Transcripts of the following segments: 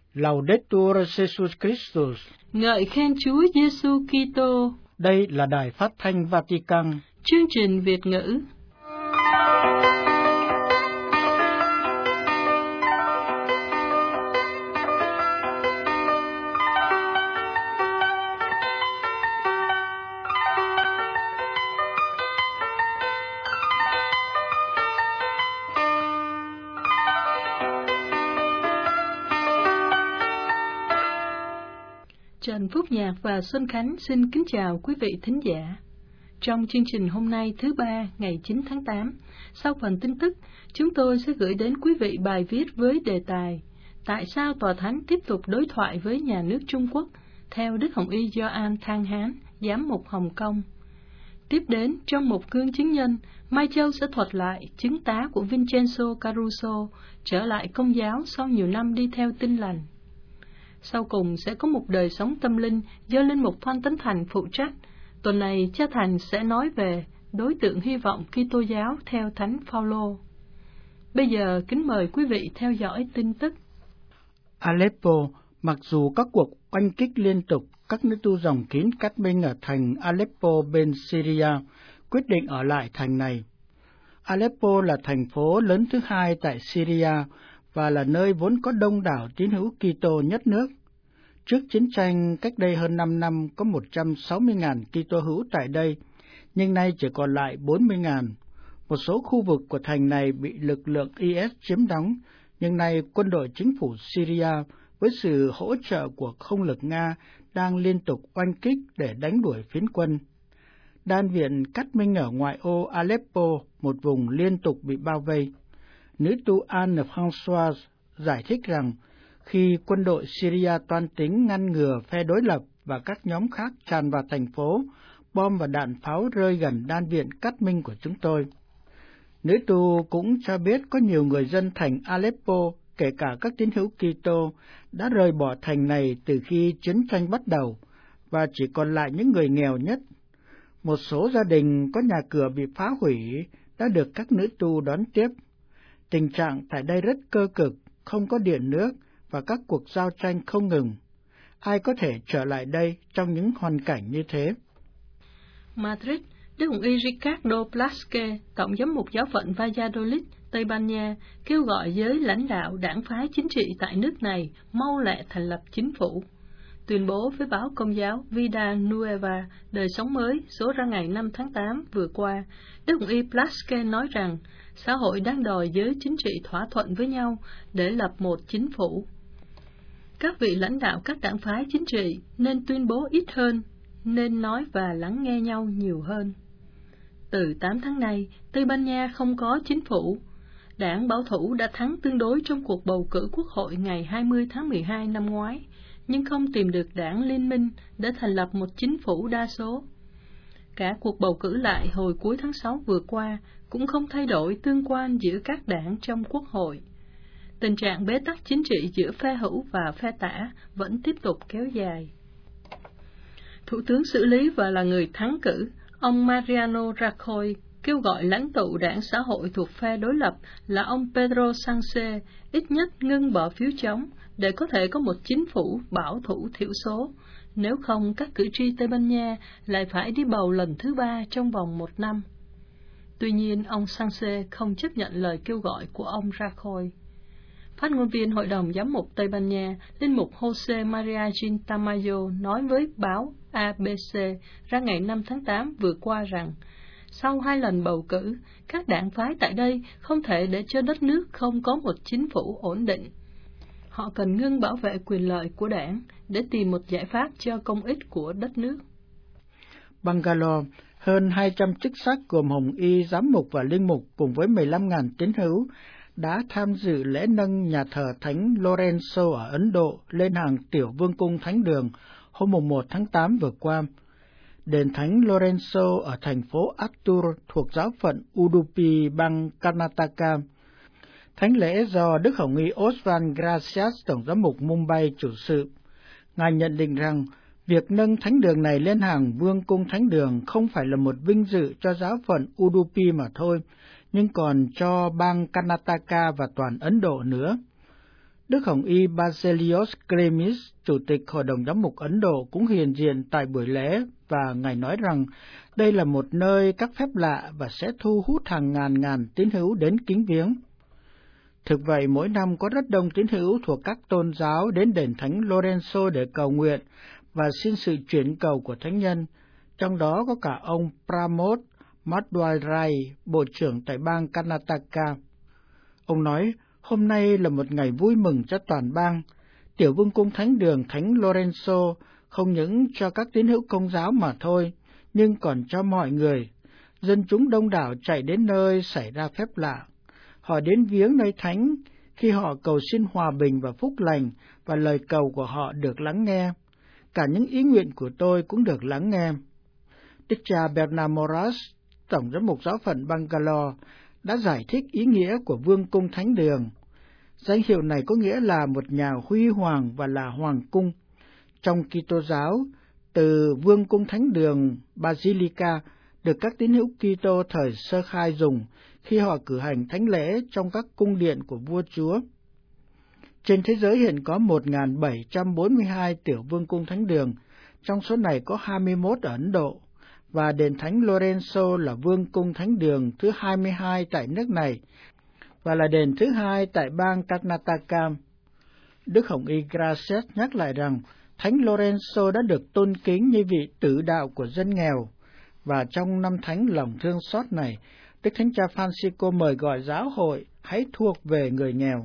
Laudetur Jesus Christus. Ngợi khen Chúa Giêsu Kitô. Đây là Đài Phát thanh Vatican. Chương trình Việt ngữ. Trần Phúc Nhạc và Xuân Khánh xin kính chào quý vị thính giả. Trong chương trình hôm nay thứ Ba ngày 9 tháng 8, sau phần tin tức, chúng tôi sẽ gửi đến quý vị bài viết với đề tài Tại sao Tòa Thánh tiếp tục đối thoại với nhà nước Trung Quốc, theo Đức Hồng Y Gioan Thang Hán, Giám mục Hồng Kông. Tiếp đến, trong một gương chứng nhân, Mai Châu sẽ thuật lại chứng tá của Vincenzo Caruso trở lại Công giáo sau nhiều năm đi theo Tin Lành. Sau cùng sẽ có một đời sống tâm linh do Linh mục Phan Tấn Thành phụ trách. Tuần này cha Thành sẽ nói về đối tượng hy vọng Kitô giáo theo Thánh Phaolô. Bây giờ kính mời quý vị theo dõi tin tức. Aleppo, mặc dù các cuộc oanh kích liên tục, các nữ tu dòng kín cắt binh ở thành Aleppo bên Syria quyết định ở lại thành này. Aleppo là thành phố lớn thứ hai tại Syria và là nơi vốn có đông đảo tín hữu Kitô nhất nước. Trước chiến tranh cách đây hơn 5 năm có 160.000 Kitô hữu tại đây, nhưng nay chỉ còn lại 40.000. Một số khu vực của thành này bị lực lượng IS chiếm đóng, nhưng nay quân đội chính phủ Syria với sự hỗ trợ của không lực Nga đang liên tục oanh kích để đánh đuổi phiến quân. Đan viện cắt minh ở ngoại ô Aleppo, một vùng liên tục bị bao vây. Nữ tu Anne Françoise giải thích rằng khi quân đội Syria toan tính ngăn ngừa phe đối lập và các nhóm khác tràn vào thành phố, bom và đạn pháo rơi gần đan viện cắt minh của chúng tôi. Nữ tu cũng cho biết có nhiều người dân thành Aleppo, kể cả các tín hữu Kitô, đã rời bỏ thành này từ khi chiến tranh bắt đầu, và chỉ còn lại những người nghèo nhất. Một số gia đình có nhà cửa bị phá hủy đã được các nữ tu đón tiếp. Tình trạng tại đây rất cơ cực, không có điện nước và các cuộc giao tranh không ngừng. Ai có thể trở lại đây trong những hoàn cảnh như thế? Madrid, Đức Hồng Y Ricardo Blasque, Tổng giám mục giáo phận Valladolid, Tây Ban Nha, kêu gọi giới lãnh đạo đảng phái chính trị tại nước này mau lẹ thành lập chính phủ. Tuyên bố với báo Công giáo Vida Nueva, đời sống mới, số ra ngày 5 tháng 8 vừa qua, Đức Hồng Y Blasque nói rằng xã hội đang đòi giới chính trị thỏa thuận với nhau để lập một chính phủ. Các vị lãnh đạo các đảng phái chính trị nên tuyên bố ít hơn, nên nói và lắng nghe nhau nhiều hơn. Từ 8 tháng nay, Tây Ban Nha không có chính phủ. Đảng bảo thủ đã thắng tương đối trong cuộc bầu cử quốc hội ngày 20 tháng 12 năm ngoái, nhưng không tìm được đảng liên minh để thành lập một chính phủ đa số. Cả cuộc bầu cử lại hồi cuối tháng 6 vừa qua cũng không thay đổi tương quan giữa các đảng trong quốc hội. Tình trạng bế tắc chính trị giữa phe hữu và phe tả vẫn tiếp tục kéo dài. Thủ tướng xử lý và là người thắng cử, ông Mariano Rajoy kêu gọi lãnh tụ đảng xã hội thuộc phe đối lập là ông Pedro Sánchez ít nhất ngưng bỏ phiếu chống để có thể có một chính phủ bảo thủ thiểu số. Nếu không, các cử tri Tây Ban Nha lại phải đi bầu lần thứ 3 trong vòng 1 năm. Tuy nhiên, ông Sánchez không chấp nhận lời kêu gọi của ông Rajoy. Phát ngôn viên Hội đồng Giám mục Tây Ban Nha, Linh mục Jose Maria Gin Tamayo nói với báo ABC ra ngày 5 tháng 8 vừa qua rằng, sau 2 lần bầu cử, các đảng phái tại đây không thể để cho đất nước không có một chính phủ ổn định. Họ cần ngưng bảo vệ quyền lợi của đảng để tìm một giải pháp cho công ích của đất nước. Bangalore, hơn 200 chức sắc gồm Hồng Y, Giám mục và Linh mục cùng với 15.000 tín hữu đã tham dự lễ nâng nhà thờ Thánh Lorenzo ở Ấn Độ lên hàng tiểu vương cung thánh đường hôm 1 tháng 8 vừa qua. Đền Thánh Lorenzo ở thành phố Attur thuộc giáo phận Udupi, bang Karnataka. Thánh lễ do Đức Hồng Y Oswald Gracias, Tổng giám mục Mumbai chủ sự. Ngài nhận định rằng việc nâng thánh đường này lên hàng vương cung thánh đường không phải là một vinh dự cho giáo phận Udupi mà thôi, nhưng còn cho bang Karnataka và toàn Ấn Độ nữa. Đức Hồng Y Baselios Klemis, Chủ tịch Hội đồng Giám mục Ấn Độ cũng hiện diện tại buổi lễ và Ngài nói rằng đây là một nơi các phép lạ và sẽ thu hút hàng ngàn tín hữu đến kính viếng. Thực vậy, mỗi năm có rất đông tín hữu thuộc các tôn giáo đến đền Thánh Lorenzo để cầu nguyện và xin sự chuyển cầu của thánh nhân, trong đó có cả ông Pramod Madhwai, Bộ trưởng tại bang Karnataka. Ông nói, hôm nay là một ngày vui mừng cho toàn bang. Tiểu vương cung thánh đường Thánh Lorenzo không những cho các tín hữu Công giáo mà thôi, nhưng còn cho mọi người. Dân chúng đông đảo chạy đến nơi xảy ra phép lạ. Họ đến viếng nơi thánh khi họ cầu xin hòa bình và phúc lành, và lời cầu của họ được lắng nghe. Cả những ý nguyện của tôi cũng được lắng nghe. Đức cha Bernard Moras, Tổng giám mục giáo phận Bangalore, đã giải thích ý nghĩa của Vương cung Thánh đường. Danh hiệu này có nghĩa là một nhà huy hoàng và là hoàng cung. Trong Kitô giáo, từ Vương cung Thánh đường Basilica được các tín hữu Kitô thời sơ khai dùng khi họ cử hành thánh lễ trong các cung điện của vua chúa. Trên thế giới hiện có 1.742 tiểu vương cung thánh đường, trong số này có 21 ở Ấn Độ, và đền Thánh Lorenzo là vương cung thánh đường thứ 22 tại nước này, và là đền thứ 2 tại bang Karnataka. Đức Hồng Y Gracias nhắc lại rằng Thánh Lorenzo đã được tôn kính như vị tử đạo của dân nghèo, và trong năm thánh lòng thương xót này, Đức Thánh Cha Francisco mời gọi giáo hội hãy thuộc về người nghèo.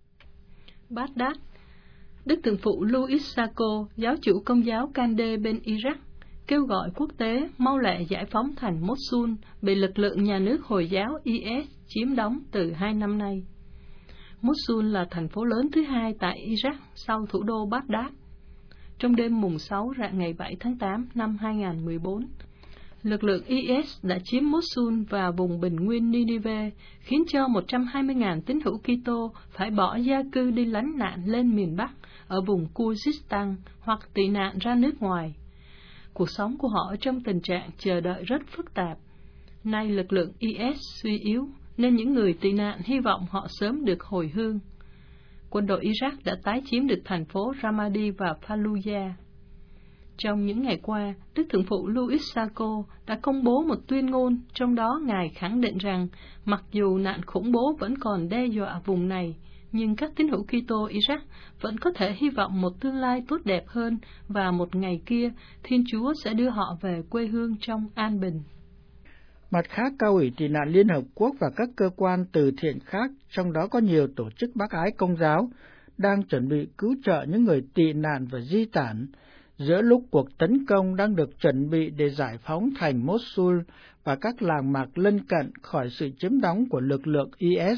Baghdad, Đức Thượng phụ Louis Sacco, giáo chủ Công giáo Kande bên Iraq, kêu gọi quốc tế mau lẹ giải phóng thành Mosul bị lực lượng nhà nước Hồi giáo IS chiếm đóng từ 2 năm nay. Mosul là thành phố lớn thứ 2 tại Iraq sau thủ đô Baghdad. Trong đêm mùng 6 rạng ngày 7 tháng 8 năm 2014, lực lượng IS đã chiếm Mosul và vùng bình nguyên Nineveh, khiến cho 120.000 tín hữu Kitô phải bỏ gia cư đi lánh nạn lên miền Bắc ở vùng Khuzestan hoặc tị nạn ra nước ngoài. Cuộc sống của họ trong tình trạng chờ đợi rất phức tạp. Nay lực lượng IS suy yếu, nên những người tị nạn hy vọng họ sớm được hồi hương. Quân đội Iraq đã tái chiếm được thành phố Ramadi và Fallujah. Trong những ngày qua, Đức Thượng phụ Louis Sacco đã công bố một tuyên ngôn, trong đó Ngài khẳng định rằng, mặc dù nạn khủng bố vẫn còn đe dọa vùng này, nhưng các tín hữu Kitô Iraq vẫn có thể hy vọng một tương lai tốt đẹp hơn, và một ngày kia, Thiên Chúa sẽ đưa họ về quê hương trong an bình. Mặt khác, Cao ủy Tị nạn Liên Hợp Quốc và các cơ quan từ thiện khác, trong đó có nhiều tổ chức bác ái Công giáo, đang chuẩn bị cứu trợ những người tị nạn và di tản, giữa lúc cuộc tấn công đang được chuẩn bị để giải phóng thành Mosul và các làng mạc lân cận khỏi sự chiếm đóng của lực lượng IS.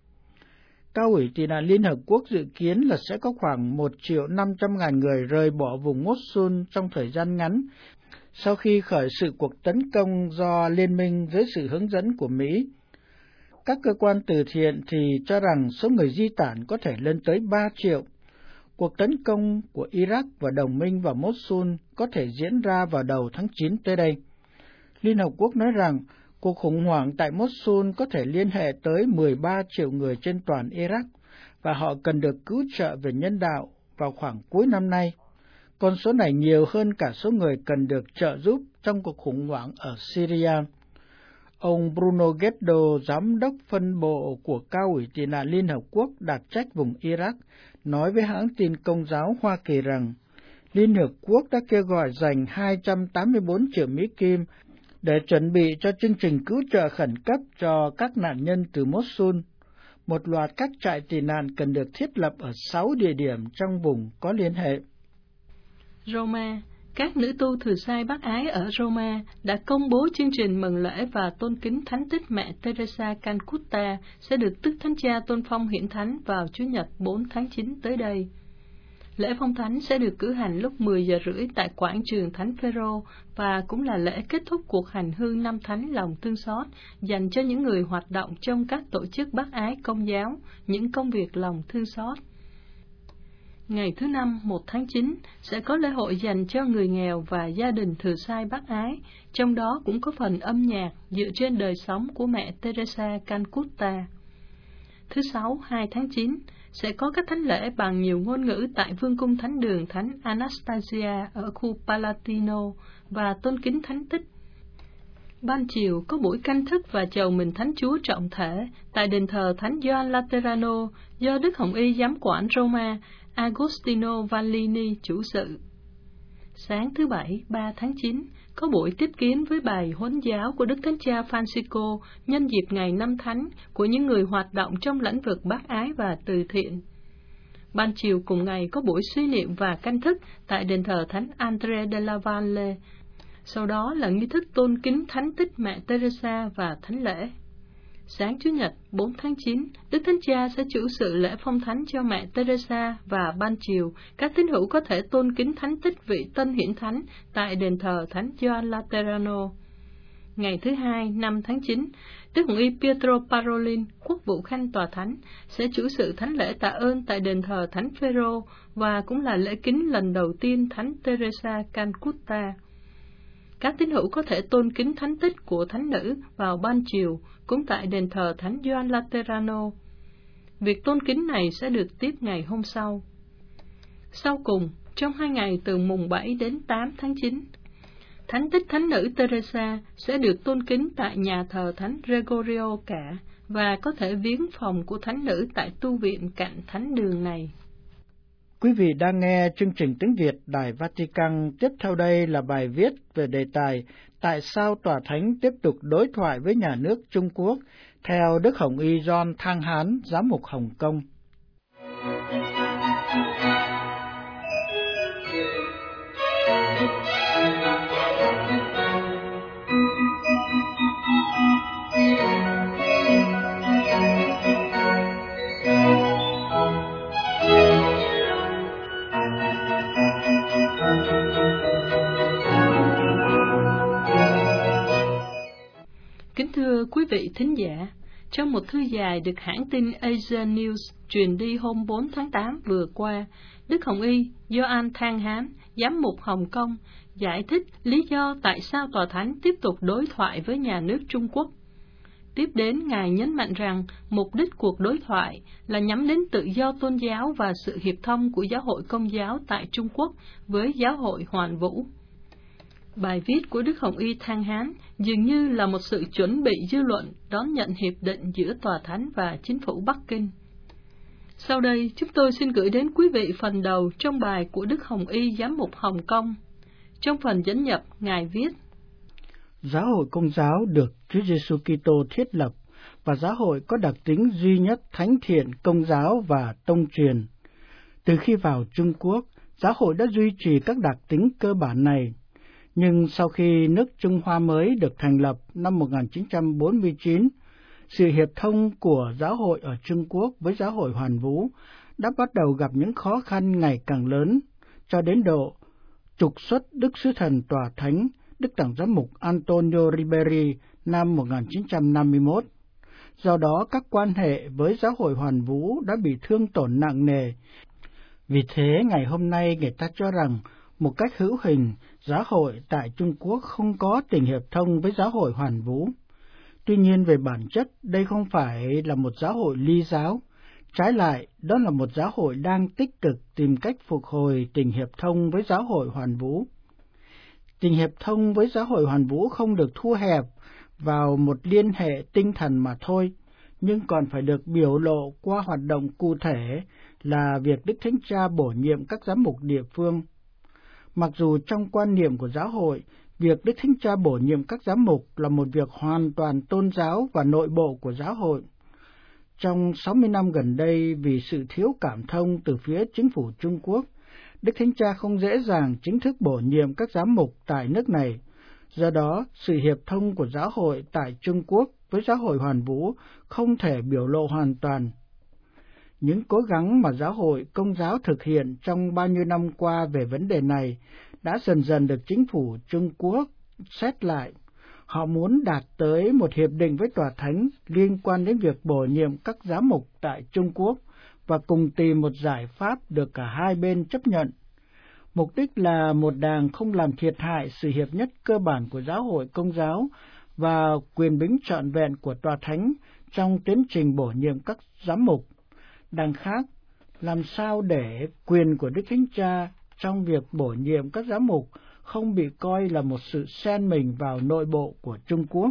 Cao ủy Tị nạn Liên Hợp Quốc dự kiến là sẽ có khoảng 1.500.000 người rời bỏ vùng Mosul trong thời gian ngắn, sau khi khởi sự cuộc tấn công do liên minh dưới sự hướng dẫn của Mỹ. Các cơ quan từ thiện thì cho rằng số người di tản có thể lên tới 3 triệu. Cuộc tấn công của Iraq và đồng minh vào Mosul có thể diễn ra vào đầu tháng 9 tới đây. Liên Hợp Quốc nói rằng cuộc khủng hoảng tại Mosul có thể liên hệ tới 13 triệu người trên toàn Iraq, và họ cần được cứu trợ về nhân đạo vào khoảng cuối năm nay. Con số này nhiều hơn cả số người cần được trợ giúp trong cuộc khủng hoảng ở Syria. Ông Bruno Guedo, giám đốc phân bộ của Cao ủy Tị nạn Liên Hợp Quốc đặc trách vùng Iraq, nói với hãng tin Công giáo Hoa Kỳ rằng Liên Hợp Quốc đã kêu gọi dành 284 triệu Mỹ Kim để chuẩn bị cho chương trình cứu trợ khẩn cấp cho các nạn nhân từ Mosul. Một loạt các trại tị nạn cần được thiết lập ở 6 địa điểm trong vùng có liên hệ. Roma, các nữ tu Thừa Sai Bác Ái ở Roma đã công bố chương trình mừng lễ và tôn kính thánh tích mẹ Teresa Calcutta sẽ được Đức Thánh Cha tôn phong hiển thánh vào Chủ nhật 4 tháng 9 tới đây. Lễ phong thánh sẽ được cử hành lúc 10 giờ rưỡi tại quảng trường Thánh Phêrô và cũng là lễ kết thúc cuộc hành hương năm thánh lòng thương xót dành cho những người hoạt động trong các tổ chức bác ái Công giáo, những công việc lòng thương xót. Ngày thứ Năm, 1 tháng 9, sẽ có lễ hội dành cho người nghèo và gia đình Thừa Sai Bác Ái, trong đó cũng có phần âm nhạc dựa trên đời sống của mẹ Teresa Calcutta. Thứ Sáu, 2 tháng 9, sẽ có các thánh lễ bằng nhiều ngôn ngữ tại vương cung thánh đường Thánh Anastasia ở khu Palatino và tôn kính thánh tích. Ban chiều có buổi canh thức và chầu mừng Thánh Chúa trọng thể tại đền thờ Thánh Gioan Laterano do Đức Hồng Y Giám quản Roma Agostino Vallini chủ sự. Sáng thứ Bảy 3 tháng 9 có buổi tiếp kiến với bài huấn giáo của Đức Thánh Cha Francisco nhân dịp ngày Năm Thánh của những người hoạt động trong lĩnh vực bác ái và từ thiện. Ban chiều cùng ngày có buổi suy niệm và canh thức tại đền thờ Thánh André de la Valle. Sau đó là nghi thức tôn kính thánh tích Mẹ Teresa và thánh lễ. Sáng Chủ nhật 4 tháng 9, Đức Thánh Cha sẽ chủ sự lễ phong thánh cho Mẹ Teresa và ban chiều, các tín hữu có thể tôn kính thánh tích vị Tân Hiển Thánh tại đền thờ Thánh Gioan Laterano. Ngày thứ Hai 5 tháng 9, Đức Hồng Y Pietro Parolin, quốc vụ khanh tòa thánh, sẽ chủ sự thánh lễ tạ ơn tại đền thờ Thánh Phêrô và cũng là lễ kính lần đầu tiên Thánh Teresa Calcutta. Các tín hữu có thể tôn kính thánh tích của thánh nữ vào ban chiều, cũng tại đền thờ Thánh Gioan Laterano. Việc tôn kính này sẽ được tiếp ngày hôm sau. Sau cùng, trong 2 ngày từ mùng 7 đến 8 tháng 9, thánh tích thánh nữ Teresa sẽ được tôn kính tại nhà thờ Thánh Gregorio cả và có thể viếng phòng của thánh nữ tại tu viện cạnh thánh đường này. Quý vị đang nghe chương trình tiếng Việt Đài Vatican. Tiếp theo đây là bài viết về đề tài Tại sao Tòa Thánh tiếp tục đối thoại với nhà nước Trung Quốc, theo Đức Hồng Y John Thang Hán, Giám mục Hồng Kông. Kính thưa quý vị thính giả, trong một thư dài được hãng tin Asia News truyền đi hôm 4 tháng 8 vừa qua, Đức Hồng Y Gioan Thang Hán, Giám mục Hồng Kông, giải thích lý do tại sao Tòa Thánh tiếp tục đối thoại với nhà nước Trung Quốc. Tiếp đến, Ngài nhấn mạnh rằng mục đích cuộc đối thoại là nhắm đến tự do tôn giáo và sự hiệp thông của Giáo hội Công giáo tại Trung Quốc với Giáo hội Hoàn Vũ. Bài viết của Đức Hồng Y Thang Hán dường như là một sự chuẩn bị dư luận đón nhận hiệp định giữa Tòa Thánh và chính phủ Bắc Kinh. Sau đây, chúng tôi xin gửi đến quý vị phần đầu trong bài của Đức Hồng Y Giám mục Hồng Kông. Trong phần dẫn nhập, Ngài viết: Giáo hội Công giáo được Chúa Giêsu Kitô thiết lập và giáo hội có đặc tính duy nhất thánh thiện Công giáo và tông truyền. Từ khi vào Trung Quốc, giáo hội đã duy trì các đặc tính cơ bản này. Nhưng sau khi nước Trung Hoa mới được thành lập năm 1949, sự hiệp thông của giáo hội ở Trung Quốc với giáo hội Hoàn Vũ đã bắt đầu gặp những khó khăn ngày càng lớn, cho đến độ trục xuất Đức Sứ Thần Tòa Thánh, Đức Tổng Giám mục Antonio Riberi năm 1951. Do đó, các quan hệ với giáo hội Hoàn Vũ đã bị thương tổn nặng nề. Vì thế, ngày hôm nay người ta cho rằng, một cách hữu hình, giáo hội tại Trung Quốc không có tình hiệp thông với giáo hội Hoàn Vũ. Tuy nhiên, về bản chất, đây không phải là một giáo hội ly giáo. Trái lại, đó là một giáo hội đang tích cực tìm cách phục hồi tình hiệp thông với giáo hội Hoàn Vũ. Tình hiệp thông với giáo hội Hoàn Vũ không được thu hẹp vào một liên hệ tinh thần mà thôi, nhưng còn phải được biểu lộ qua hoạt động cụ thể là việc Đức Thánh Cha bổ nhiệm các giám mục địa phương. Mặc dù trong quan niệm của giáo hội, việc Đức Thánh Cha bổ nhiệm các giám mục là một việc hoàn toàn tôn giáo và nội bộ của giáo hội. Trong 60 năm gần đây, vì sự thiếu cảm thông từ phía chính phủ Trung Quốc, Đức Thánh Cha không dễ dàng chính thức bổ nhiệm các giám mục tại nước này. Do đó, sự hiệp thông của giáo hội tại Trung Quốc với giáo hội Hoàn Vũ không thể biểu lộ hoàn toàn. Những cố gắng mà giáo hội Công giáo thực hiện trong bao nhiêu năm qua về vấn đề này đã dần dần được chính phủ Trung Quốc xét lại. Họ muốn đạt tới một hiệp định với Tòa Thánh liên quan đến việc bổ nhiệm các giám mục tại Trung Quốc và cùng tìm một giải pháp được cả hai bên chấp nhận. Mục đích là một đảng không làm thiệt hại sự hiệp nhất cơ bản của giáo hội Công giáo và quyền bính trọn vẹn của Tòa Thánh trong tiến trình bổ nhiệm các giám mục. Đằng khác làm sao để quyền của Đức Thánh Cha trong việc bổ nhiệm các giám mục không bị coi là một sự xen mình vào nội bộ của Trung Quốc.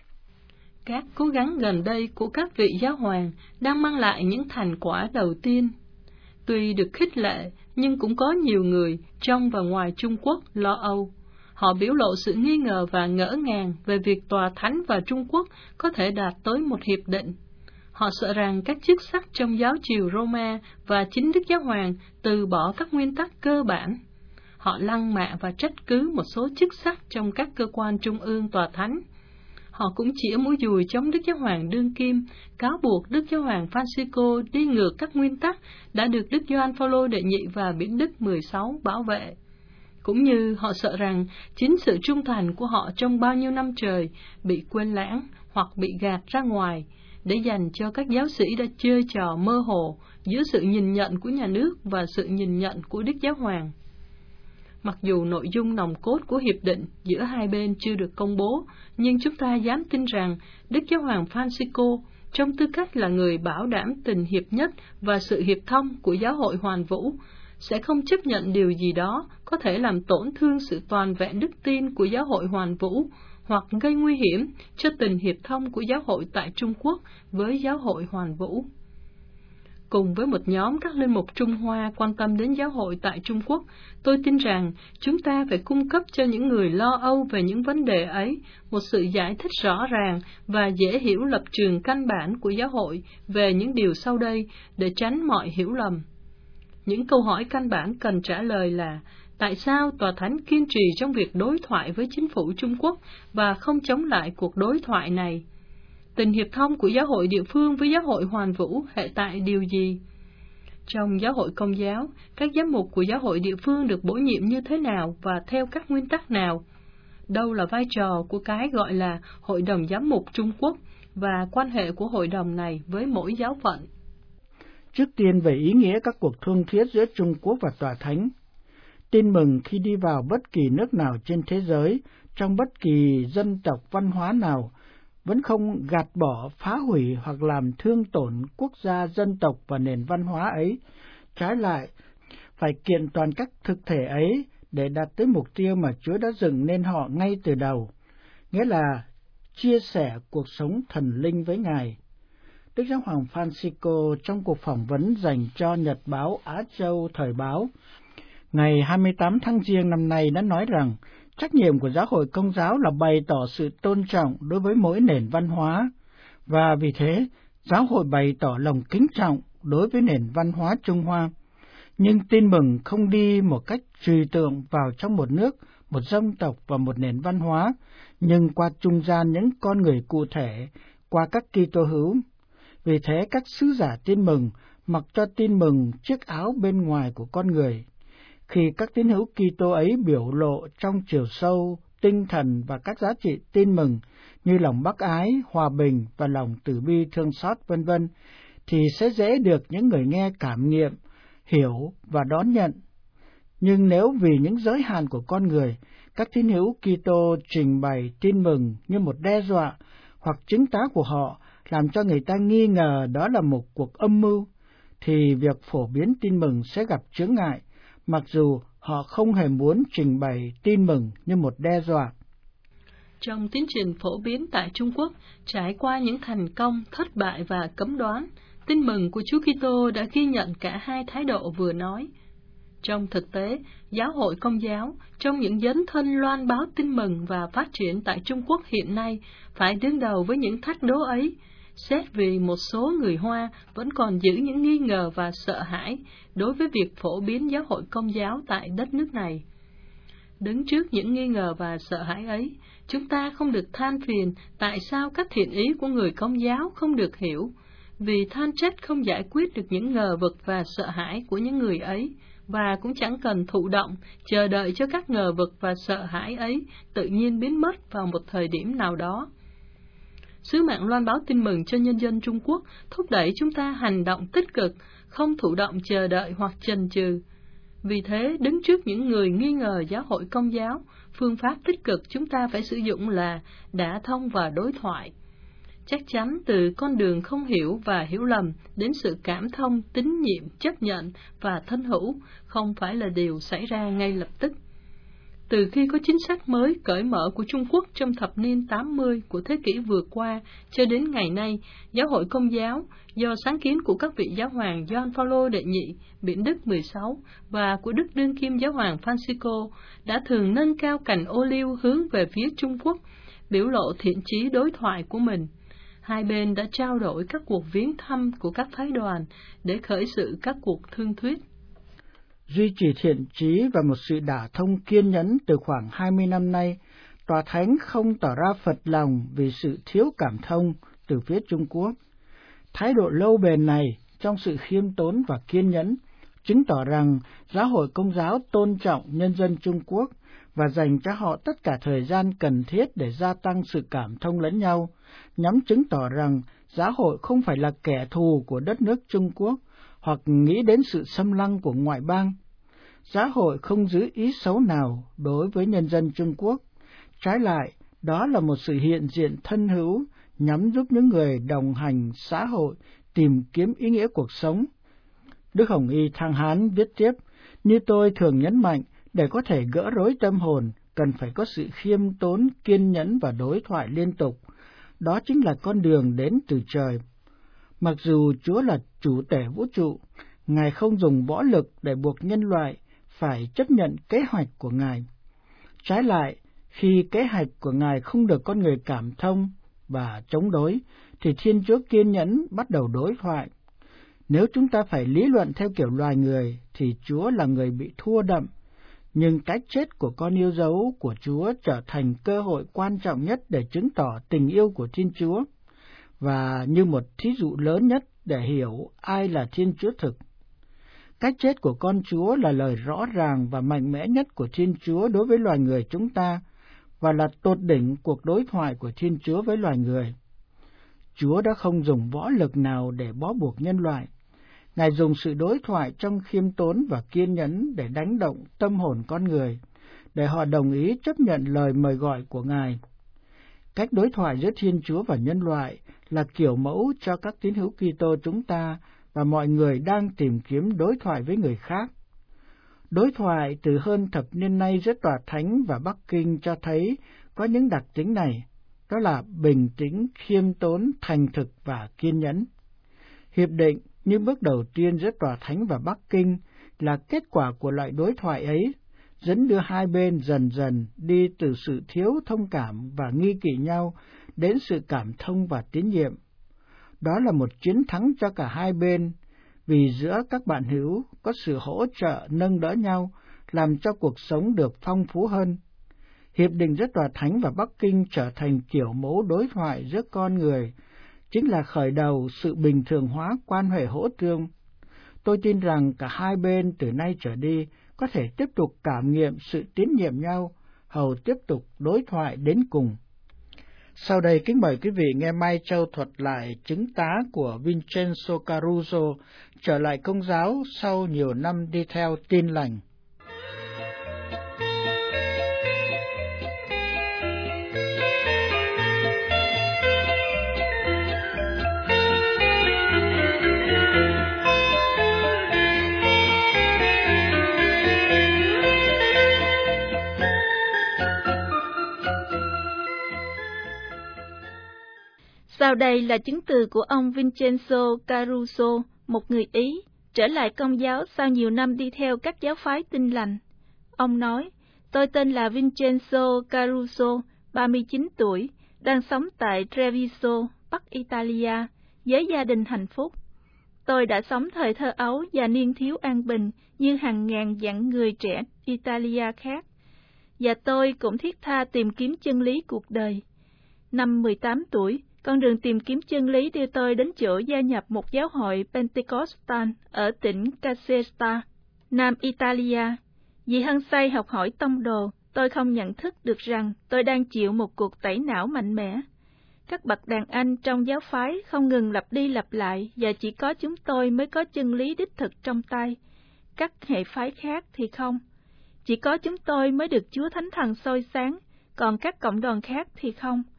Các cố gắng gần đây của các vị giáo hoàng đang mang lại những thành quả đầu tiên. Tuy được khích lệ, nhưng cũng có nhiều người trong và ngoài Trung Quốc lo âu. Họ biểu lộ sự nghi ngờ và ngỡ ngàng về việc Tòa Thánh và Trung Quốc có thể đạt tới một hiệp định. Họ sợ rằng các chức sắc trong giáo triều Roma và chính Đức Giáo Hoàng từ bỏ các nguyên tắc cơ bản. Họ lăng mạ và trách cứ một số chức sắc trong các cơ quan trung ương Tòa Thánh. Họ cũng chĩa mũi dùi chống Đức Giáo Hoàng đương kim, cáo buộc Đức Giáo Hoàng Francisco đi ngược các nguyên tắc đã được Đức Gioan Phaolô đệ nhị và Biển Đức 16 bảo vệ. Cũng như họ sợ rằng chính sự trung thành của họ trong bao nhiêu năm trời bị quên lãng hoặc bị gạt ra ngoài, để dành cho các giáo sĩ đã chơi trò mơ hồ giữa sự nhìn nhận của nhà nước và sự nhìn nhận của Đức Giáo Hoàng. Mặc dù nội dung nòng cốt của hiệp định giữa hai bên chưa được công bố, nhưng chúng ta dám tin rằng Đức Giáo Hoàng Francisco, trong tư cách là người bảo đảm tình hiệp nhất và sự hiệp thông của giáo hội hoàn vũ, sẽ không chấp nhận điều gì đó có thể làm tổn thương sự toàn vẹn đức tin của giáo hội hoàn vũ, hoặc gây nguy hiểm cho tình hiệp thông của giáo hội tại Trung Quốc với giáo hội hoàn vũ. Cùng với một nhóm các linh mục Trung Hoa quan tâm đến giáo hội tại Trung Quốc, tôi tin rằng chúng ta phải cung cấp cho những người lo âu về những vấn đề ấy một sự giải thích rõ ràng và dễ hiểu lập trường căn bản của giáo hội về những điều sau đây để tránh mọi hiểu lầm. Những câu hỏi căn bản cần trả lời là: tại sao Tòa Thánh kiên trì trong việc đối thoại với chính phủ Trung Quốc và không chống lại cuộc đối thoại này? Tình hiệp thông của giáo hội địa phương với giáo hội hoàn vũ hệ tại điều gì? Trong giáo hội Công giáo, các giám mục của giáo hội địa phương được bổ nhiệm như thế nào và theo các nguyên tắc nào? Đâu là vai trò của cái gọi là Hội đồng Giám mục Trung Quốc và quan hệ của hội đồng này với mỗi giáo phận? Trước tiên về ý nghĩa các cuộc thương thuyết giữa Trung Quốc và Tòa Thánh. Tin mừng khi đi vào bất kỳ nước nào trên thế giới, trong bất kỳ dân tộc văn hóa nào, vẫn không gạt bỏ, phá hủy hoặc làm thương tổn quốc gia, dân tộc và nền văn hóa ấy. Trái lại, phải kiện toàn các thực thể ấy để đạt tới mục tiêu mà Chúa đã dựng nên họ ngay từ đầu, nghĩa là chia sẻ cuộc sống thần linh với Ngài. Đức Giáo hoàng Francisco trong cuộc phỏng vấn dành cho Nhật báo Á Châu Thời báo ngày 28 tháng Giêng năm nay đã nói rằng trách nhiệm của giáo hội Công giáo là bày tỏ sự tôn trọng đối với mỗi nền văn hóa, và vì thế giáo hội bày tỏ lòng kính trọng đối với nền văn hóa Trung Hoa. Nhưng tin mừng không đi một cách trừu tượng vào trong một nước, một dân tộc và một nền văn hóa, nhưng qua trung gian những con người cụ thể, qua các Kitô hữu. Vì thế các sứ giả tin mừng mặc cho tin mừng chiếc áo bên ngoài của con người. Khi các tín hữu Kitô ấy biểu lộ trong chiều sâu, tinh thần và các giá trị tin mừng như lòng bác ái, hòa bình và lòng từ bi thương xót vân vân, thì sẽ dễ được những người nghe cảm nghiệm, hiểu và đón nhận. Nhưng nếu vì những giới hạn của con người, các tín hữu Kitô trình bày tin mừng như một đe dọa hoặc chứng tá của họ làm cho người ta nghi ngờ đó là một cuộc âm mưu, thì việc phổ biến tin mừng sẽ gặp chướng ngại, mặc dù họ không hề muốn trình bày tin mừng như một đe dọa. Trong tiến trình phổ biến tại Trung Quốc, trải qua những thành công, thất bại và cấm đoán, tin mừng của Chúa Kitô đã ghi nhận cả hai thái độ vừa nói. Trong thực tế, giáo hội Công giáo, trong những dấn thân loan báo tin mừng và phát triển tại Trung Quốc hiện nay, phải đương đầu với những thách đố ấy, xét vì một số người Hoa vẫn còn giữ những nghi ngờ và sợ hãi đối với việc phổ biến giáo hội Công giáo tại đất nước này. Đứng trước những nghi ngờ và sợ hãi ấy, chúng ta không được than phiền tại sao các thiện ý của người Công giáo không được hiểu, vì than trách không giải quyết được những ngờ vực và sợ hãi của những người ấy, và cũng chẳng cần thụ động, chờ đợi cho các ngờ vực và sợ hãi ấy tự nhiên biến mất vào một thời điểm nào đó. Sứ mạng loan báo tin mừng cho nhân dân Trung Quốc thúc đẩy chúng ta hành động tích cực, không thụ động chờ đợi hoặc chần chừ. Vì thế, đứng trước những người nghi ngờ giáo hội Công giáo, phương pháp tích cực chúng ta phải sử dụng là đả thông và đối thoại. chắc chắn từ con đường không hiểu và hiểu lầm đến sự cảm thông, tín nhiệm, chấp nhận và thân hữu không phải là điều xảy ra ngay lập tức. Từ khi có chính sách mới cởi mở của Trung Quốc trong thập niên 80 của thế kỷ vừa qua cho đến ngày nay, Giáo hội Công giáo do sáng kiến của các vị giáo hoàng Gioan Phaolô đệ nhị, Biển Đức 16 và của Đức Đương Kim Giáo hoàng Francisco đã thường nâng cao cành ô liu hướng về phía Trung Quốc, biểu lộ thiện chí đối thoại của mình. Hai bên đã trao đổi các cuộc viếng thăm của các phái đoàn để khởi sự các cuộc thương thuyết. Duy trì thiện chí và một sự đả thông kiên nhẫn từ khoảng 20 năm nay, Tòa Thánh không tỏ ra phật lòng vì sự thiếu cảm thông từ phía Trung Quốc. Thái độ lâu bền này trong sự khiêm tốn và kiên nhẫn chứng tỏ rằng Giáo hội Công giáo tôn trọng nhân dân Trung Quốc và dành cho họ tất cả thời gian cần thiết để gia tăng sự cảm thông lẫn nhau, nhằm chứng tỏ rằng Giáo hội không phải là kẻ thù của đất nước Trung Quốc hoặc nghĩ đến sự xâm lăng của ngoại bang. Giáo hội không giữ ý xấu nào đối với nhân dân Trung Quốc. Trái lại, đó là một sự hiện diện thân hữu nhằm giúp những người đồng hành xã hội tìm kiếm ý nghĩa cuộc sống. Đức Hồng Y Thang Hán viết tiếp, như tôi thường nhấn mạnh, để có thể gỡ rối tâm hồn, cần phải có sự khiêm tốn, kiên nhẫn và đối thoại liên tục. Đó chính là con đường đến từ trời. Mặc dù Chúa là chủ tể vũ trụ, Ngài không dùng võ lực để buộc nhân loại phải chấp nhận kế hoạch của Ngài. Trái lại, khi kế hoạch của Ngài không được con người cảm thông và chống đối, thì Thiên Chúa kiên nhẫn bắt đầu đối thoại. Nếu chúng ta phải lý luận theo kiểu loài người, thì Chúa là người bị thua đậm, nhưng cái chết của con yêu dấu của Chúa trở thành cơ hội quan trọng nhất để chứng tỏ tình yêu của Thiên Chúa, và như một thí dụ lớn nhất để hiểu ai là Thiên Chúa thực. Cái chết của con Chúa là lời rõ ràng và mạnh mẽ nhất của Thiên Chúa đối với loài người chúng ta, và là tột đỉnh cuộc đối thoại của Thiên Chúa với loài người. Chúa đã không dùng võ lực nào để bó buộc nhân loại. Ngài dùng sự đối thoại trong khiêm tốn và kiên nhẫn để đánh động tâm hồn con người, để họ đồng ý chấp nhận lời mời gọi của Ngài. Cách đối thoại giữa Thiên Chúa và nhân loại là kiểu mẫu cho các tín hữu Kitô chúng ta và mọi người đang tìm kiếm đối thoại với người khác. Đối thoại từ hơn thập niên nay giữa Tòa Thánh và Bắc Kinh cho thấy có những đặc tính này, đó là bình tĩnh, khiêm tốn, thành thực và kiên nhẫn. Hiệp định như bước đầu tiên giữa Tòa Thánh và Bắc Kinh là kết quả của loại đối thoại ấy, dẫn đưa hai bên dần dần đi từ sự thiếu thông cảm và nghi kỵ nhau đến sự cảm thông và tín nhiệm. Đó là một chiến thắng cho cả hai bên, vì giữa các bạn hữu có sự hỗ trợ nâng đỡ nhau, làm cho cuộc sống được phong phú hơn. Hiệp định giữa Tòa Thánh và Bắc Kinh trở thành kiểu mẫu đối thoại giữa con người, chính là khởi đầu sự bình thường hóa quan hệ hỗ tương. Tôi tin rằng cả hai bên từ nay trở đi có thể tiếp tục cảm nghiệm sự tín nhiệm nhau, hầu tiếp tục đối thoại đến cùng. Sau đây kính mời quý vị nghe Mai Châu thuật lại chứng tá của Vincenzo Caruso trở lại Công giáo sau nhiều năm đi theo Tin Lành. Sau đây là chứng từ của ông Vincenzo Caruso, một người Ý, trở lại Công giáo sau nhiều năm đi theo các giáo phái Tin Lành. Ông nói, tôi tên là Vincenzo Caruso, 39 tuổi, đang sống tại Treviso, Bắc Italia, với gia đình hạnh phúc. Tôi đã sống thời thơ ấu và niên thiếu an bình như hàng ngàn vạn người trẻ Italia khác, và tôi cũng thiết tha tìm kiếm chân lý cuộc đời. Năm 18 tuổi, con đường tìm kiếm chân lý đưa tôi đến chỗ gia nhập một giáo hội Pentecostal ở tỉnh Caserta, Nam Italia. Vì hăng say học hỏi tông đồ, tôi không nhận thức được rằng tôi đang chịu một cuộc tẩy não mạnh mẽ. Các bậc đàn anh trong giáo phái không ngừng lặp đi lặp lại, và chỉ có chúng tôi mới có chân lý đích thực trong tay. Các hệ phái khác thì không. Chỉ có chúng tôi mới được Chúa Thánh Thần soi sáng, còn các cộng đoàn khác thì không.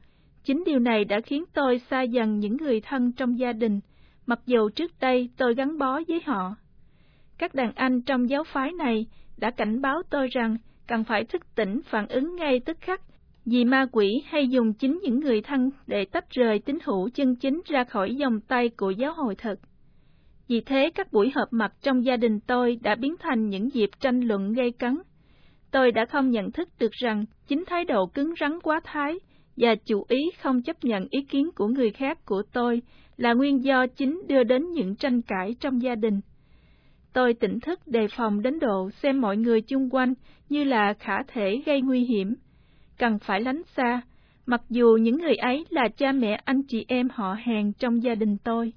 Chính điều này đã khiến tôi xa dần những người thân trong gia đình, mặc dù trước đây tôi gắn bó với họ. Các đàn anh trong giáo phái này đã cảnh báo tôi rằng cần phải thức tỉnh phản ứng ngay tức khắc, vì ma quỷ hay dùng chính những người thân để tách rời tín hữu chân chính ra khỏi vòng tay của giáo hội thực. Vì thế các buổi họp mặt trong gia đình tôi đã biến thành những dịp tranh luận gay cấn. Tôi đã không nhận thức được rằng chính thái độ cứng rắn quá thái và chủ ý không chấp nhận ý kiến của người khác của tôi là nguyên do chính đưa đến những tranh cãi trong gia đình. Tôi tỉnh thức đề phòng đến độ xem mọi người chung quanh như là khả thể gây nguy hiểm, cần phải lánh xa, mặc dù những người ấy là cha mẹ anh chị em họ hàng trong gia đình tôi.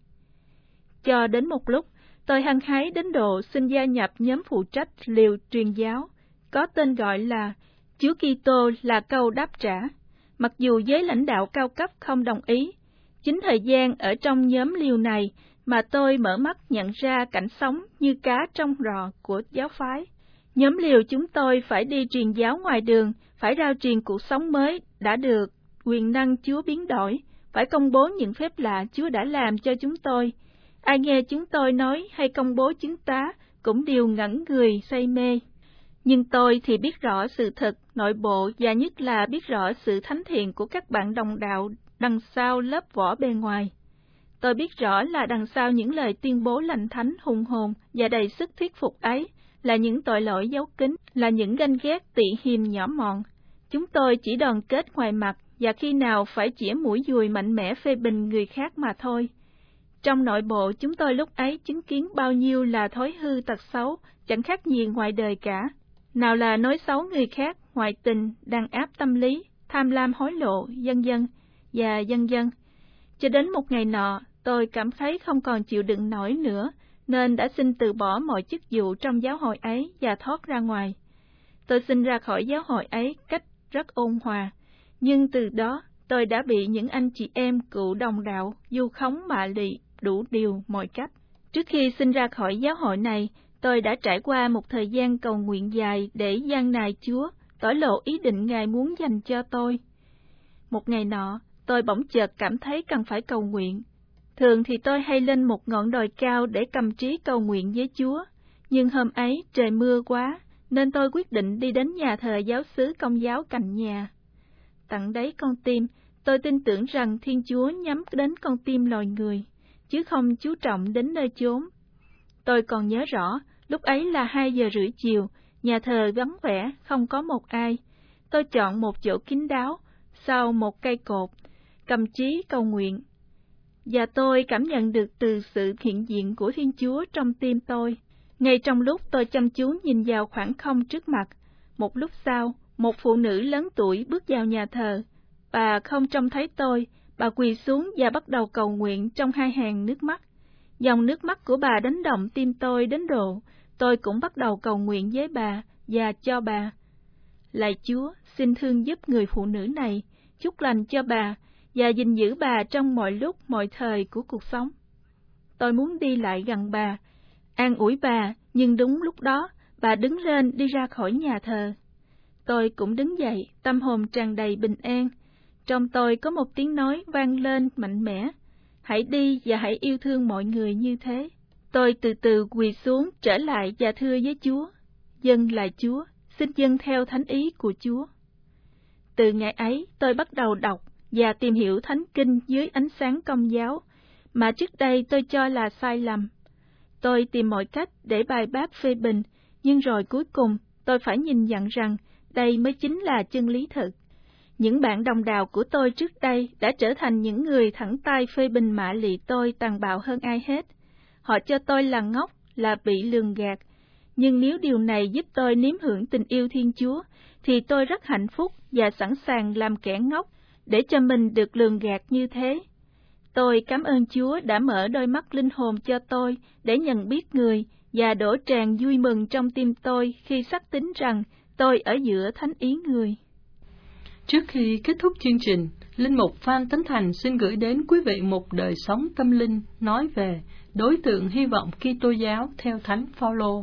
Cho đến một lúc, tôi hăng hái đến độ xin gia nhập nhóm phụ trách liều truyền giáo, có tên gọi là Chúa Kitô là câu đáp trả, mặc dù giới lãnh đạo cao cấp không đồng ý. Chính thời gian ở trong nhóm liều này mà tôi mở mắt nhận ra cảnh sống như cá trong rọ của giáo phái. Nhóm liều chúng tôi phải đi truyền giáo ngoài đường, phải rao truyền cuộc sống mới đã được quyền năng Chúa biến đổi, phải công bố những phép lạ Chúa đã làm cho chúng tôi. Ai nghe chúng tôi nói hay công bố chứng tá cũng đều ngẩn người say mê. Nhưng tôi thì biết rõ sự thật nội bộ và nhất là biết rõ sự thánh thiện của các bạn đồng đạo đằng sau lớp vỏ bề ngoài. Tôi biết rõ là đằng sau những lời tuyên bố lành thánh hùng hồn và đầy sức thuyết phục ấy là những tội lỗi giấu kín, là những ganh ghét tị hiềm nhỏ mọn. Chúng tôi chỉ đoàn kết ngoài mặt và khi nào phải chĩa mũi dùi mạnh mẽ phê bình người khác mà thôi. Trong nội bộ chúng tôi lúc ấy chứng kiến bao nhiêu là thói hư tật xấu, chẳng khác gì ngoài đời cả. Nào là nói xấu người khác, ngoại tình, đàn áp tâm lý, tham lam hối lộ, vân vân và vân vân. Cho đến một ngày nọ, tôi cảm thấy không còn chịu đựng nổi nữa, nên đã xin từ bỏ mọi chức vụ trong giáo hội ấy và thoát ra ngoài. Tôi xin ra khỏi giáo hội ấy cách rất ôn hòa, nhưng từ đó tôi đã bị những anh chị em cựu đồng đạo vu khống mạ lị đủ điều mọi cách. Trước khi xin ra khỏi giáo hội này, tôi đã trải qua một thời gian cầu nguyện dài để gian nài Chúa, tỏ lộ ý định Ngài muốn dành cho tôi. Một ngày nọ, tôi bỗng chợt cảm thấy cần phải cầu nguyện. Thường thì tôi hay lên một ngọn đồi cao để cầm trí cầu nguyện với Chúa, nhưng hôm ấy trời mưa quá, nên tôi quyết định đi đến nhà thờ giáo xứ Công giáo cạnh nhà. Tận đáy con tim, tôi tin tưởng rằng Thiên Chúa nhắm đến con tim loài người, chứ không chú trọng đến nơi chốn. Tôi còn nhớ rõ, lúc ấy là 2:30 chiều, nhà thờ vắng vẻ, không có một ai. Tôi chọn một chỗ kín đáo, sau một cây cột, cầm trí cầu nguyện. Và tôi cảm nhận được từ sự hiện diện của Thiên Chúa trong tim tôi. Ngay trong lúc tôi chăm chú nhìn vào khoảng không trước mặt, một lúc sau, một phụ nữ lớn tuổi bước vào nhà thờ. Bà không trông thấy tôi, bà quỳ xuống và bắt đầu cầu nguyện trong 2 hàng nước mắt. Dòng nước mắt của bà đánh động tim tôi đến độ, tôi cũng bắt đầu cầu nguyện với bà và cho bà. Lạy Chúa, xin thương giúp người phụ nữ này, chúc lành cho bà và gìn giữ bà trong mọi lúc mọi thời của cuộc sống. Tôi muốn đi lại gần bà, an ủi bà, nhưng đúng lúc đó, bà đứng lên đi ra khỏi nhà thờ. Tôi cũng đứng dậy, tâm hồn tràn đầy bình an. Trong tôi có một tiếng nói vang lên mạnh mẽ: hãy đi và hãy yêu thương mọi người như thế. Tôi từ từ quỳ xuống trở lại và thưa với Chúa: dâng là Chúa, xin dâng theo thánh ý của Chúa. Từ ngày ấy, tôi bắt đầu đọc và tìm hiểu Thánh Kinh dưới ánh sáng Công giáo, mà trước đây tôi cho là sai lầm. Tôi tìm mọi cách để bài bác phê bình, nhưng rồi cuối cùng tôi phải nhìn nhận rằng đây mới chính là chân lý thực. Những bạn đồng đạo của tôi trước đây đã trở thành những người thẳng tay phê bình mạ lị tôi tàn bạo hơn ai hết. Họ cho tôi là ngốc, là bị lường gạt. Nhưng nếu điều này giúp tôi nếm hưởng tình yêu Thiên Chúa, thì tôi rất hạnh phúc và sẵn sàng làm kẻ ngốc để cho mình được lường gạt như thế. Tôi cảm ơn Chúa đã mở đôi mắt linh hồn cho tôi để nhận biết người và đổ tràn vui mừng trong tim tôi khi xác tín rằng tôi ở giữa thánh ý người. Trước khi kết thúc chương trình, Linh mục Phan Tấn Thành xin gửi đến quý vị một đời sống tâm linh nói về đối tượng hy vọng Kitô giáo theo Thánh Phaolô.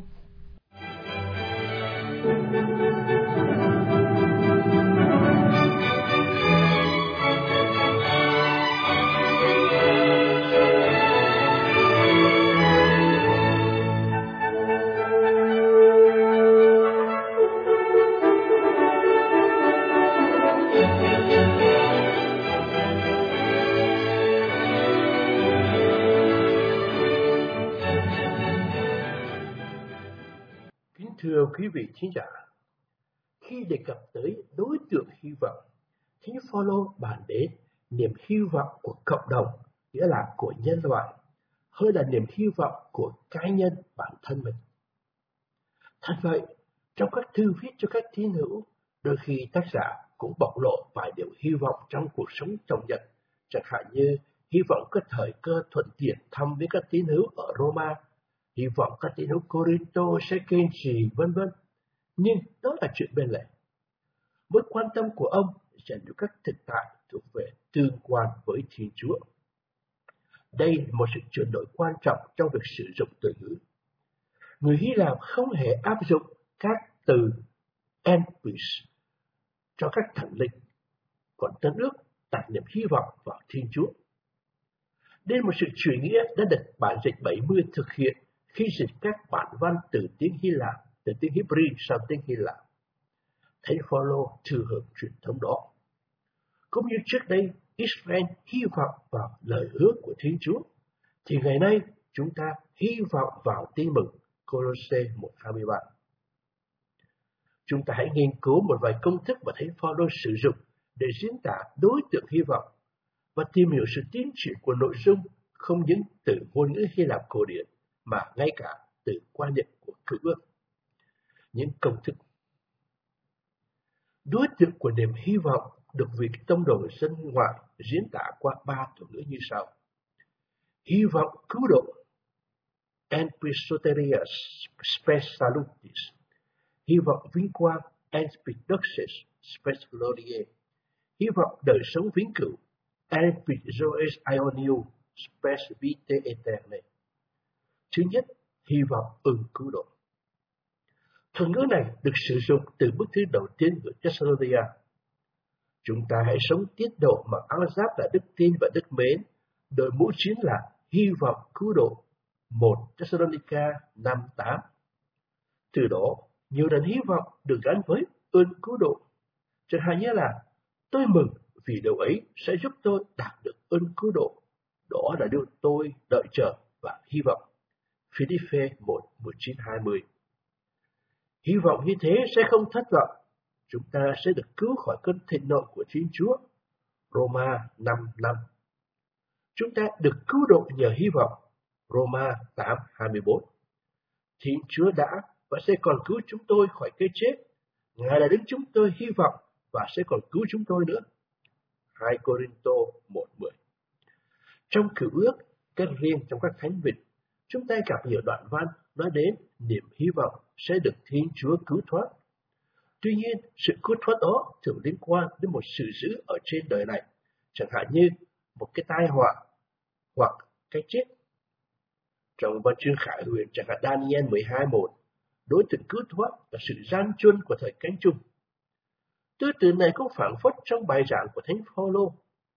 Thưa quý vị thính giả, khi đề cập tới đối tượng hy vọng, Thánh Phaolô bàn đến niềm hy vọng của cộng đồng, nghĩa là của nhân loại, hơn là niềm hy vọng của cá nhân bản thân mình. Thật vậy, trong các thư viết cho các tín hữu, đôi khi tác giả cũng bộc lộ vài điều hy vọng trong cuộc sống trọng nhật, chẳng hạn như hy vọng có thời cơ thuận tiện thăm với các tín hữu ở Roma, hy vọng các tín hữu Corinto sẽ kiên trì, vân vân. Nhưng đó là chuyện bên lề. Mối quan tâm của ông dành cho các thực tại thuộc về tương quan với Thiên Chúa. Đây là một sự chuyển đổi quan trọng trong việc sử dụng từ ngữ. Người Hy Lạp không hề áp dụng các từ enpis cho các thần linh, còn Tân ước đặt niềm hy vọng vào Thiên Chúa. Đây là một sự chuyển nghĩa đã được bản dịch 70 thực hiện khi dịch các bản văn từ tiếng Hy Lạp, từ tiếng Hebrew sang tiếng Hy Lạp. Thánh Phaolô thừa hưởng truyền thống đó. Cũng như trước đây, Israel hy vọng vào lời hứa của Thiên Chúa, thì ngày nay chúng ta hy vọng vào tin mừng. Cô-lô-sê 1:23. Chúng ta hãy nghiên cứu một vài công thức mà Thánh Phaolô sử dụng để diễn tả đối tượng hy vọng và tìm hiểu sự tiến triển của nội dung không những từ ngôn ngữ Hy Lạp cổ điển mà ngay cả từ quan niệm của Cựu Ước. Những công thức. Đối tượng của niềm hy vọng được vị tông đồ dân ngoại diễn tả qua 3 thuật ngữ như sau. Hy vọng cứu độ, Enpisoterias spes salutis, hy vọng vinh quang, Enspidoxis spes gloriae, hy vọng đời sống vĩnh cửu, Enpizoes aioniu spes vitae aeternae. Thứ nhất, hy vọng cứu độ. Thuật ngữ này được sử dụng từ bức thư đầu tiên của Thessalonica. Chúng ta hãy sống tiết độ mặc áo giáp là đức tin và đức mến, đội mũ chiến là hy vọng cứu độ. 1 Thessalonica 5:8. Từ đó, nhiều lần hy vọng được gắn với ơn cứu độ. Chẳng hạn như là tôi mừng vì điều ấy sẽ giúp tôi đạt được ơn cứu độ. Đó là điều tôi đợi chờ và hy vọng. Philippe 1:19-20. Hy vọng như thế sẽ không thất vọng. Chúng ta sẽ được cứu khỏi cơn thịnh nộ của Thiên Chúa. Roma 5:5. Chúng ta được cứu độ nhờ hy vọng. Roma 8:24. Thiên Chúa đã và sẽ còn cứu chúng tôi khỏi cái chết. Ngài là đứng chúng tôi hy vọng và sẽ còn cứu chúng tôi nữa. 2 Corinto 1:10. Trong Cựu Ước, các riêng trong các thánh vịnh, chúng ta gặp nhiều đoạn văn nói đến niềm hy vọng sẽ được Thiên Chúa cứu thoát. Tuy nhiên, sự cứu thoát đó thường liên quan đến một sự giữ ở trên đời này, chẳng hạn như một cái tai họa hoặc cái chết. Trong văn chương Khải Huyền, chẳng hạn Daniel 12:1, đối tượng cứu thoát là sự gian truân của thời cánh chung. Tư tưởng này cũng phản phất trong bài giảng của Thánh Phaolô.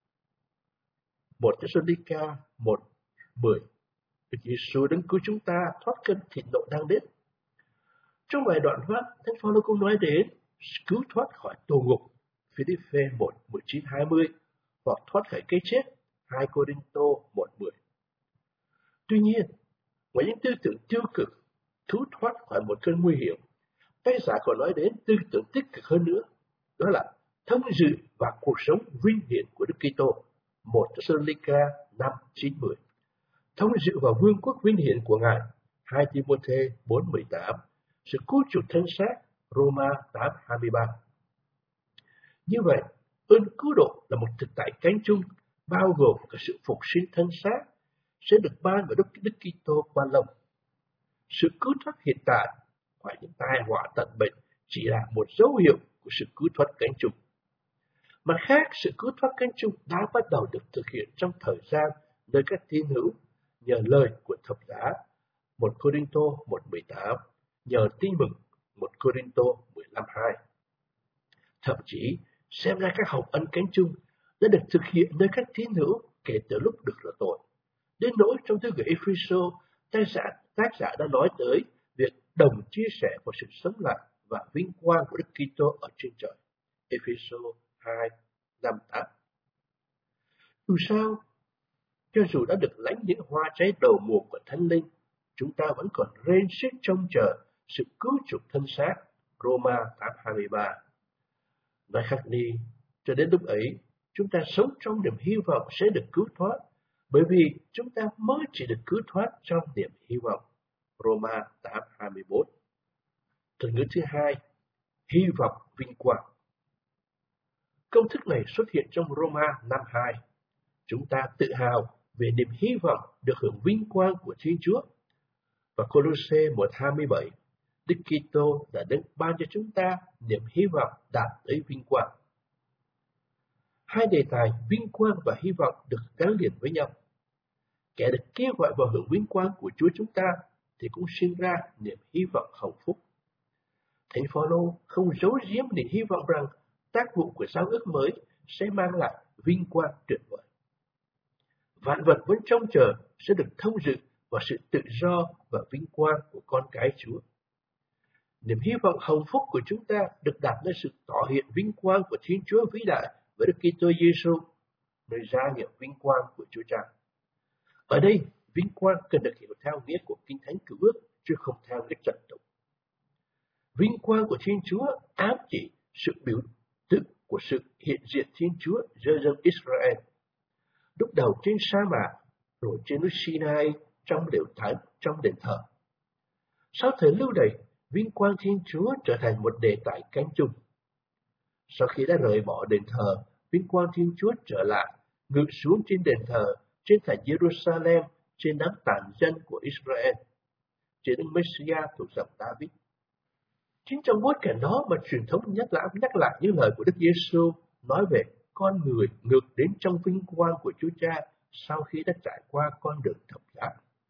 1 Thessalonica 1:10. Đức Giêsu đấng cứu chúng ta thoát cơn thịnh nộ đang đến. Trong vài đoạn văn, Thánh Phaolô cũng nói đến cứu thoát khỏi tù ngục. Philippe 1:19-20 hoặc thoát khỏi cái chết. 2 Corinto 1:10. Tuy nhiên, ngoài những tư tưởng tiêu cực, cứu thoát khỏi một cơn nguy hiểm, tác giả còn nói đến tư tưởng tích cực hơn nữa, đó là thông dự vào cuộc sống vinh hiển của Đức Kitô. 1 Thessalonica 5:9-10. Thông dự vào vương quốc vinh hiển của Ngài. 2 Timôthê 4:18. Sự cứu chuộc thân xác. Roma 8:23. Như vậy, ơn cứu độ là một thực tại cánh chung, bao gồm cả sự phục sinh thân xác, sẽ được ban bởi Đức Kitô qua lòng. Sự cứu thoát hiện tại khỏi những tai họa tận bệnh chỉ là một dấu hiệu của sự cứu thoát cánh chung. Mặt khác, sự cứu thoát cánh chung đã bắt đầu được thực hiện trong thời gian nơi các tín hữu nhờ lời của thập giá. 1 Corinto 1:18, nhờ tin mừng. 1 Corinto 15:2. Thậm chí, xem ra các hồng ân cánh chung đã được thực hiện nơi các tín hữu kể từ lúc được rửa tội. Đến nỗi trong thư gửi Ephesos, tác giả đã nói tới việc đồng chia sẻ vào sự sống lại và vinh quang của Đức Kitô ở trên trời. Ephesos 2:5-8. Dù sao, cho dù đã được lãnh những hoa trái đầu mùa của Thánh Linh, chúng ta vẫn còn rên rết trông chờ sự cứu chuộc thân xác. Roma 8:23. Nói khác đi, cho đến lúc ấy, chúng ta sống trong niềm hy vọng sẽ được cứu thoát, bởi vì chúng ta mới chỉ được cứu thoát trong niềm hy vọng. Roma 8:21. Từ ngữ thứ hai, hy vọng vinh quang. Công thức này xuất hiện trong Roma 5:2. Chúng ta tự hào về niềm hy vọng được hưởng vinh quang của Thiên Chúa. Và Cô-lô-sê 1:27, Đức Kitô đã đấng ban cho chúng ta niềm hy vọng đạt tới vinh quang. Hai đề tài vinh quang và hy vọng được gắn liền với nhau. Kẻ được kêu gọi vào hưởng vinh quang của Chúa chúng ta thì cũng sinh ra niềm hy vọng hạnh phúc. Thánh Phaolô không giấu giếm niềm hy vọng rằng tác vụ của giao ước mới sẽ mang lại vinh quang tuyệt vời. Vạn vật vẫn trông chờ sẽ được thông dự vào sự tự do và vinh quang của con cái Chúa. Niềm hy vọng hạnh phúc của chúng ta được đặt lên sự tỏ hiện vinh quang của Thiên Chúa vĩ đại với Đức Kitô Giêsu, nơi gia nghiệp vinh quang của Chúa Cha. Ở đây, vinh quang cần được hiểu theo nghĩa của Kinh Thánh Cựu Ước, chứ không theo nghĩa trật tụng. Vinh quang của Thiên Chúa ám chỉ sự biểu tượng của sự hiện diện Thiên Chúa giữa dân Israel. Lúc đầu trên sa mạc, rồi trên núi Sinai, trong lều thánh, trong đền thờ. Sau thời lưu đày, vinh quang Thiên Chúa trở thành một đề tài cánh chung. Sau khi đã rời bỏ đền thờ, vinh quang Thiên Chúa trở lại, ngự xuống trên đền thờ, trên thành Jerusalem, trên đám tàn dân của Israel, trên Đức Messiah thuộc dòng David. Chính trong bối cảnh đó mà truyền thống nhắc lại những lời của Đức Giêsu nói về con người ngược đến trong vinh quang của Chúa Cha sau khi đã trải qua con đường thập giá.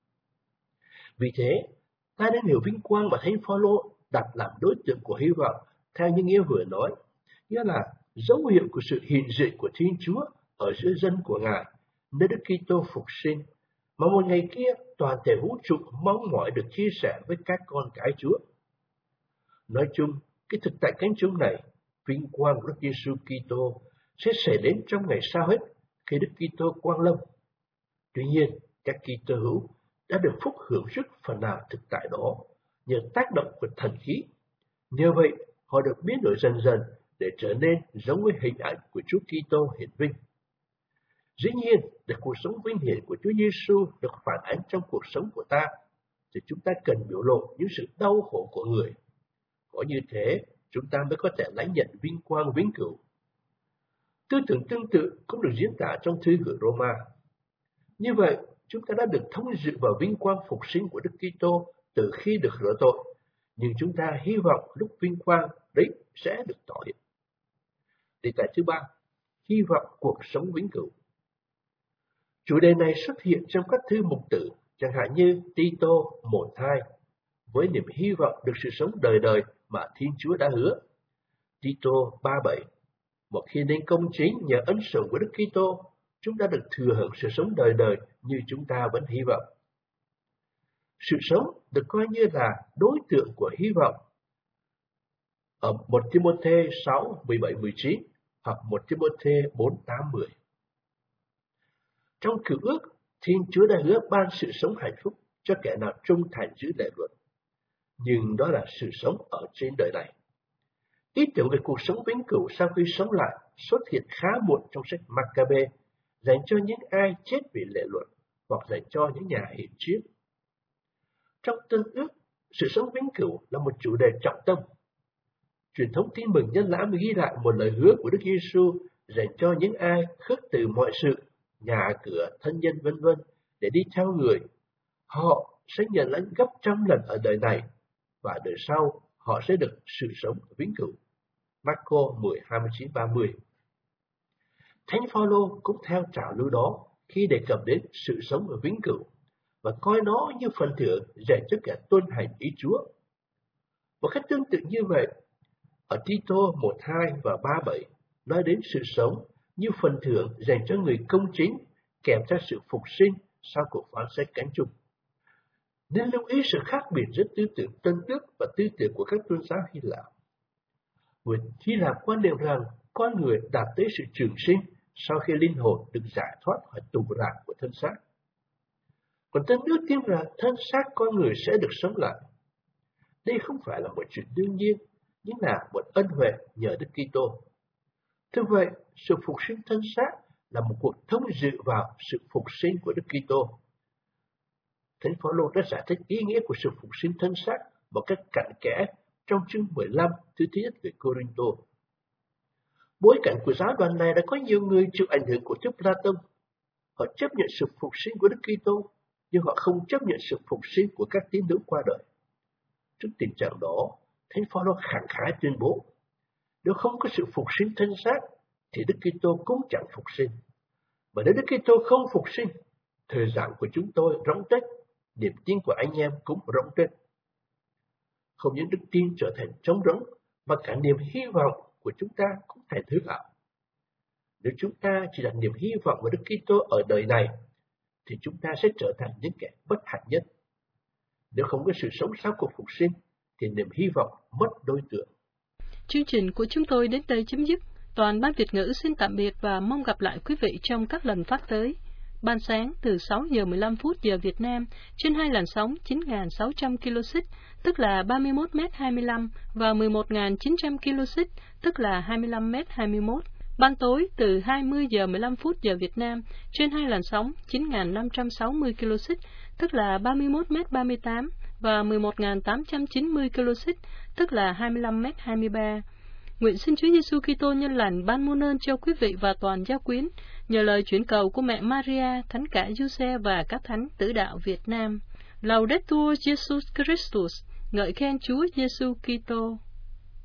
Vì thế, ta nên hiểu vinh quang mà Thánh Phaolô đặt làm đối tượng của hy vọng theo những nghĩa vừa nói, nghĩa là dấu hiệu của sự hiện diện của Thiên Chúa ở giữa dân của Ngài, nơi Đức Kitô phục sinh, mà một ngày kia toàn thể vũ trụ mong mỏi được chia sẻ với các con cái Chúa. Nói chung, cái thực tại cánh chung này, vinh quang của Đức Giêsu Kitô sẽ xảy đến trong ngày sau hết khi Đức Kitô quang lâm. Tuy nhiên, các Kitô hữu đã được phúc hưởng sức phần nào thực tại đó nhờ tác động của thần khí. Nhờ vậy, họ được biến đổi dần dần để trở nên giống với hình ảnh của Chúa Kitô hiển vinh. Dĩ nhiên, để cuộc sống vinh hiển của Chúa Giêsu được phản ánh trong cuộc sống của ta, thì chúng ta cần biểu lộ những sự đau khổ của người. Có như thế, chúng ta mới có thể lãnh nhận vinh quang vĩnh cửu. Tư tưởng tương tự cũng được diễn tả trong thư gửi Roma. Như vậy, chúng ta đã được thông dự vào vinh quang phục sinh của Đức Kitô từ khi được rửa tội, nhưng chúng ta hy vọng lúc vinh quang đấy sẽ được tỏ hiện. Đề tài thứ ba, hy vọng cuộc sống vĩnh cửu. Chủ đề này xuất hiện trong các thư mục tử, chẳng hạn như Tito 1:2, với niềm hy vọng được sự sống đời đời mà Thiên Chúa đã hứa. Tito 3:7, một khi nên công chính nhờ ân sủng của Đức Kitô, chúng ta được thừa hưởng sự sống đời đời như chúng ta vẫn hy vọng. Sự sống được coi như là đối tượng của hy vọng ở 1 Timothée 6:17-19 hoặc 1 Timothée 4:8-10. Trong Cựu Ước, Thiên Chúa đã hứa ban sự sống hạnh phúc cho kẻ nào trung thành giữ lệ luật, nhưng đó là sự sống ở trên đời này. Ý tưởng về cuộc sống vĩnh cửu sau khi sống lại xuất hiện khá muộn trong sách Maccabe, dành cho những ai chết vì lệ luật hoặc dành cho những nhà hiệp chiến. Trong Tân Ước, sự sống vĩnh cửu là một chủ đề trọng tâm. Truyền thống Tin Mừng Nhân Lãm ghi lại một lời hứa của Đức Giêsu dành cho những ai khước từ mọi sự, nhà cửa, thân nhân v.v. để đi theo người. Họ sẽ nhận lãnh gấp trăm lần ở đời này, và đời sau họ sẽ được sự sống vĩnh cửu. Marco 10:29-30. Thánh Phaolô cũng theo trào lưu đó khi đề cập đến sự sống vĩnh cửu và coi nó như phần thưởng dành cho kẻ tuân hành ý Chúa. Một cách tương tự như vậy, ở Tito 1:2 và 3:7 nói đến sự sống như phần thưởng dành cho người công chính kèm theo sự phục sinh sau cuộc phán xét cánh chung. Nên lưu ý sự khác biệt giữa tư tưởng Tân Ước và tư tưởng của các tôn giáo Hy Lạp. Người Hy Lạp quan niệm rằng con người đạt tới sự trường sinh sau khi linh hồn được giải thoát khỏi tù ràng của thân xác. Còn Tân Ước tin rằng thân xác con người sẽ được sống lại. Đây không phải là một chuyện đương nhiên, nhưng là một ân huệ nhờ Đức Kitô. Thưa vậy, sự phục sinh thân xác là một cuộc thống dự vào sự phục sinh của Đức Kitô. Thánh Phaolô đã giải thích ý nghĩa của sự phục sinh thân xác một cách cặn kẽ trong chương 15 thứ nhất về Cô-rinh-tô. Bối cảnh của giáo đoàn này đã có nhiều người chịu ảnh hưởng của thuyết Plato. Họ chấp nhận sự phục sinh của Đức Kitô, nhưng họ không chấp nhận sự phục sinh của các tín hữu qua đời. Trước tình trạng đó, Thánh Phaolô khẳng khái tuyên bố: nếu không có sự phục sinh thân xác, thì Đức Kitô cũng chẳng phục sinh. Mà nếu Đức Kitô không phục sinh, thời gian của chúng tôi rỗng tuếch, niềm tin của anh em cũng rỗng tuếch. Không những đức tin trở thành trống rỗng, mà cả niềm hy vọng của chúng ta cũng thành hư ảo. Nếu chúng ta chỉ đặt niềm hy vọng vào Đức Kitô ở đời này, thì chúng ta sẽ trở thành những kẻ bất hạnh nhất. Nếu không có sự sống sót của phục sinh, thì niềm hy vọng mất đối tượng. Chương trình của chúng tôi đến đây chấm dứt. Toàn ban Việt ngữ xin tạm biệt và mong gặp lại quý vị trong các lần phát tới. Ban sáng từ 6 giờ 15 phút giờ Việt Nam trên 2 làn sóng 9.600 kHz, tức là 31m25 và 11.900 kHz, tức là 25m21. Ban tối từ 20 giờ 15 phút giờ Việt Nam trên 2 làn sóng 9.560 kHz, tức là 31m38 và 11.890 kHz, tức là 25m23. Nguyện xin Chúa Giêsu Kitô nhân lành ban muôn ơn cho quý vị và toàn giáo quyến, nhờ lời chuyển cầu của mẹ Maria, Thánh cả Giuse và các thánh tử đạo Việt Nam. Laudetur Jesus Christus, ngợi khen Chúa Giêsu Kitô.